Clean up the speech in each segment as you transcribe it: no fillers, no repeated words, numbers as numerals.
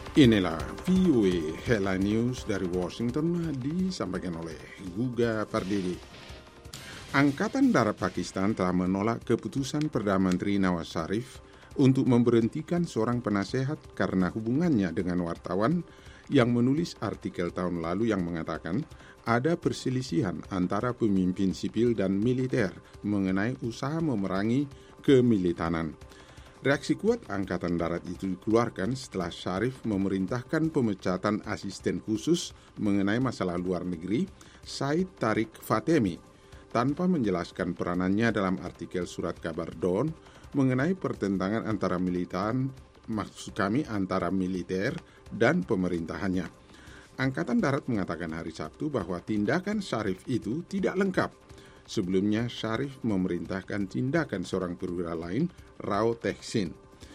Inilah VOA Headline News dari Washington disampaikan oleh Guga Pardede. Angkatan Darat Pakistan telah menolak keputusan Perdana Menteri Nawaz Sharif untuk memberhentikan seorang penasehat karena hubungannya dengan wartawan yang menulis artikel tahun lalu yang mengatakan ada perselisihan antara pemimpin sipil dan militer mengenai usaha memerangi kemilitanan. Reaksi kuat Angkatan Darat itu dikeluarkan setelah Sharif memerintahkan pemecatan asisten khusus mengenai masalah luar negeri, Said Tariq Fatemi, tanpa menjelaskan peranannya dalam artikel surat kabar Dawn mengenai pertentangan antara antara militer dan pemerintahannya. Angkatan Darat mengatakan hari Sabtu bahwa tindakan Sharif itu tidak lengkap. Sebelumnya, Sharif memerintahkan tindakan seorang perwira lain, Rao Tehsin.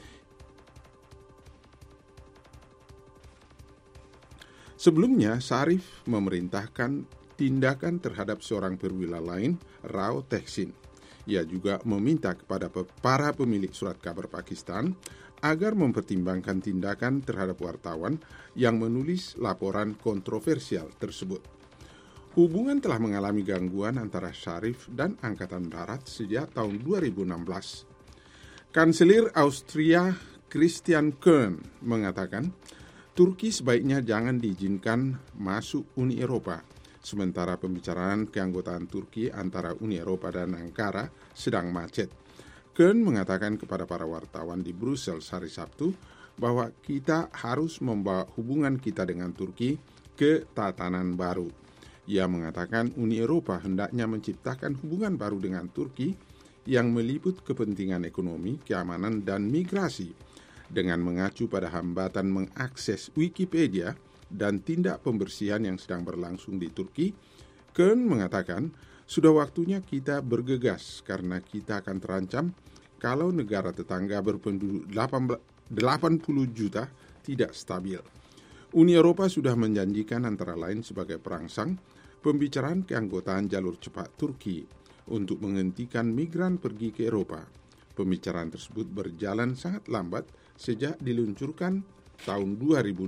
Sebelumnya, Sharif memerintahkan tindakan terhadap seorang perwira lain, Rao Tehsin. Ia juga meminta kepada para pemilik surat kabar Pakistan agar mempertimbangkan tindakan terhadap wartawan yang menulis laporan kontroversial tersebut. Hubungan telah mengalami gangguan antara Sharif dan Angkatan Darat sejak tahun 2016. Kanselir Austria Christian Kern mengatakan, Turki sebaiknya jangan diizinkan masuk Uni Eropa, sementara pembicaraan keanggotaan Turki antara Uni Eropa dan Ankara sedang macet. Kern mengatakan kepada para wartawan di Brussels hari Sabtu bahwa kita harus membawa hubungan kita dengan Turki ke tatanan baru. Ia mengatakan Uni Eropa hendaknya menciptakan hubungan baru dengan Turki yang meliput kepentingan ekonomi, keamanan, dan migrasi dengan mengacu pada hambatan mengakses Wikipedia dan tindak pembersihan yang sedang berlangsung di Turki. Kern mengatakan, sudah waktunya kita bergegas karena kita akan terancam kalau negara tetangga berpenduduk 80 juta tidak stabil. Uni Eropa sudah menjanjikan antara lain sebagai perangsang pembicaraan keanggotaan jalur cepat Turki untuk menghentikan migran pergi ke Eropa. Pembicaraan tersebut berjalan sangat lambat sejak diluncurkan tahun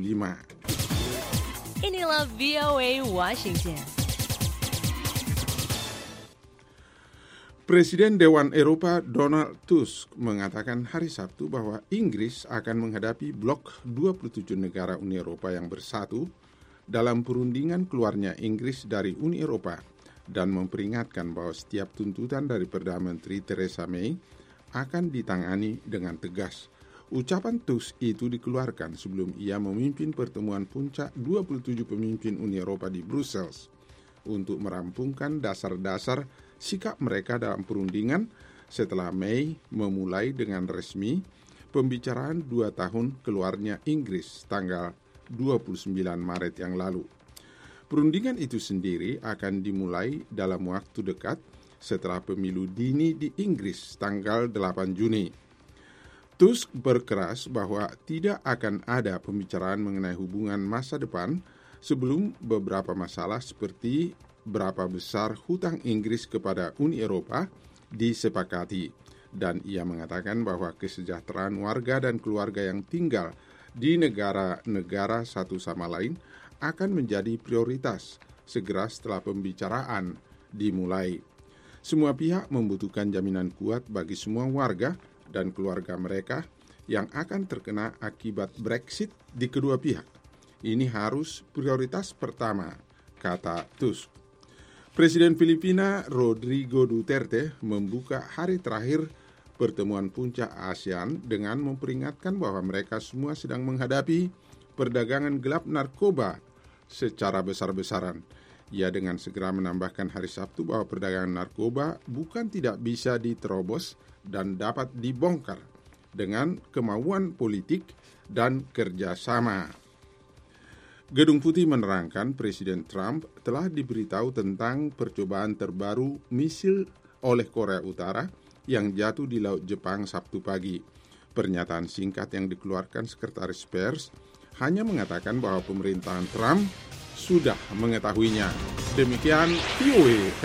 2005. Inilah VOA Washington. Presiden Dewan Eropa Donald Tusk mengatakan hari Sabtu bahwa Inggris akan menghadapi blok 27 negara Uni Eropa yang bersatu dalam perundingan keluarnya Inggris dari Uni Eropa dan memperingatkan bahwa setiap tuntutan dari Perdana Menteri Theresa May akan ditangani dengan tegas. Ucapan Tusk itu dikeluarkan sebelum ia memimpin pertemuan puncak 27 pemimpin Uni Eropa di Brussels untuk merampungkan dasar-dasar sikap mereka dalam perundingan setelah May memulai dengan resmi pembicaraan 2 tahun keluarnya Inggris tanggal 29 Maret yang lalu. Perundingan itu sendiri akan dimulai dalam waktu dekat setelah pemilu dini di Inggris tanggal 8 Juni. Tusk berkeras bahwa tidak akan ada pembicaraan mengenai hubungan masa depan sebelum beberapa masalah seperti berapa besar hutang Inggris kepada Uni Eropa disepakati, dan ia mengatakan bahwa kesejahteraan warga dan keluarga yang tinggal di negara-negara satu sama lain akan menjadi prioritas segera setelah pembicaraan dimulai. Semua pihak membutuhkan jaminan kuat bagi semua warga dan keluarga mereka yang akan terkena akibat Brexit di kedua pihak. Ini harus prioritas pertama, kata Tusk. Presiden Filipina Rodrigo Duterte membuka hari terakhir pertemuan puncak ASEAN dengan memperingatkan bahwa mereka semua sedang menghadapi perdagangan gelap narkoba secara besar-besaran. Ia dengan segera menambahkan hari Sabtu bahwa perdagangan narkoba bukan tidak bisa diterobos dan dapat dibongkar dengan kemauan politik dan kerjasama. Gedung Putih menerangkan Presiden Trump telah diberitahu tentang percobaan terbaru misil oleh Korea Utara yang jatuh di Laut Jepang Sabtu pagi. Pernyataan singkat yang dikeluarkan Sekretaris Pers hanya mengatakan bahwa pemerintahan Trump sudah mengetahuinya. Demikian VOA.